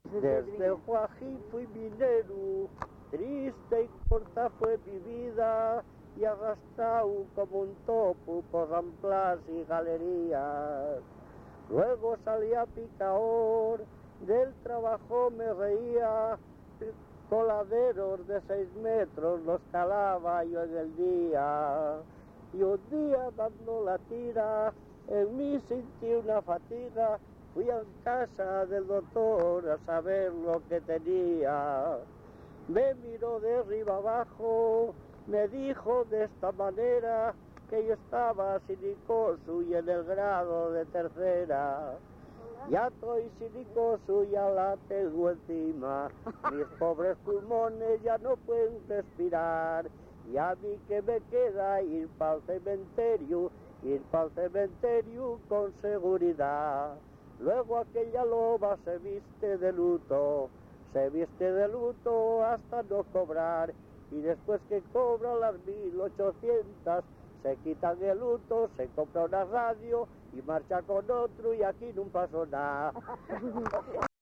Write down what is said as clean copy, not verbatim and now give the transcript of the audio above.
Desde Joaquín fui minero, triste y corta fue mi vida, y arrastrado como un topo por ramplas y galerías. Luego salí a picador, del trabajo me reía, coladeros de 6 metros los calaba yo en el día. Y un día dando la tira, en mí sentí una fatiga, fui a casa del doctor a saber lo que tenía. Me miró de arriba abajo, me dijo de esta manera que yo estaba silicoso y en el grado de tercera. Ya estoy silicoso, ya la tengo encima, mis pobres pulmones ya no pueden respirar, y a mí que me queda ir para el cementerio con seguridad. Luego aquella loba se viste de luto hasta no cobrar, y después que cobra las 1800 se quitan el luto, se compra una radio y marcha con otro, y aquí no pasó nada.